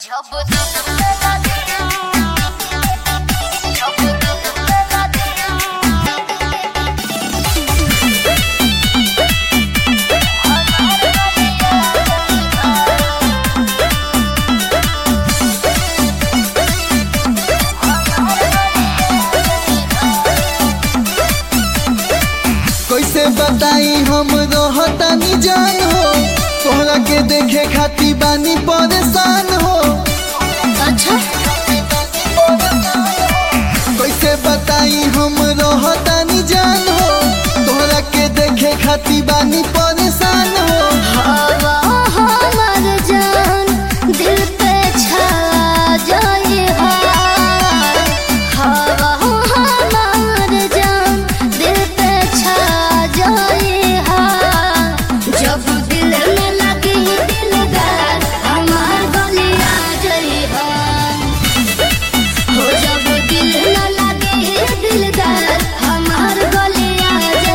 कैसे बताई हम रहतानी जान हो, तोहरा के देखे खाती बानी परेशान हो। अच्छा कैसे बताई हम रहतानी जान हो, तोहरा के देखे खाती बानी परेशान हो। हवा हमार जान दिल पे छा जाए हवा हमार जान दिल पे छा जाए जब दिल में लगी दिलदार हमार गलिया जाए हो जब दिल में लगी दिलदार हमार गलिया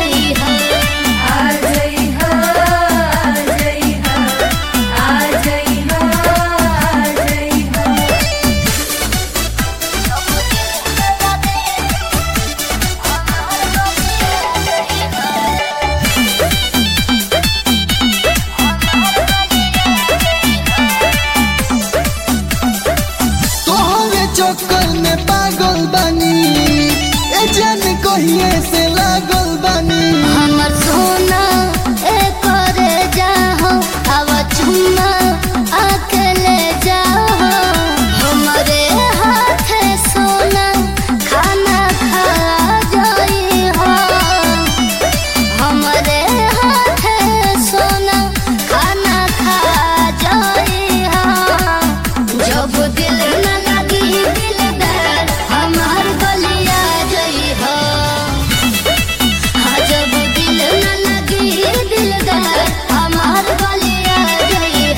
तोहरे चक्कर में पागल बानी, ए जान कहिए से लागल बानी। हमर सोना ए करे जाहो हवा चुम्मा आके ले जाहो हमरे हाथ सोना खाना खा जाई हो हमरे हाथ सोना खाना खा जाई हो जब दिल न लगी दिलदार हमार गलिया जाई हो जब दिल न लगी दिलदार हमार गलिया जाई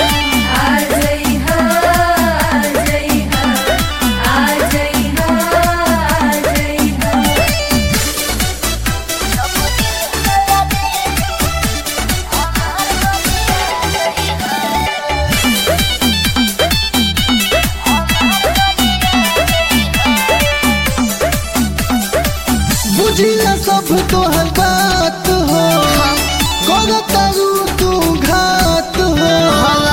बुझिला सब तोहर बात हो, करतारू तू घात हो। हवा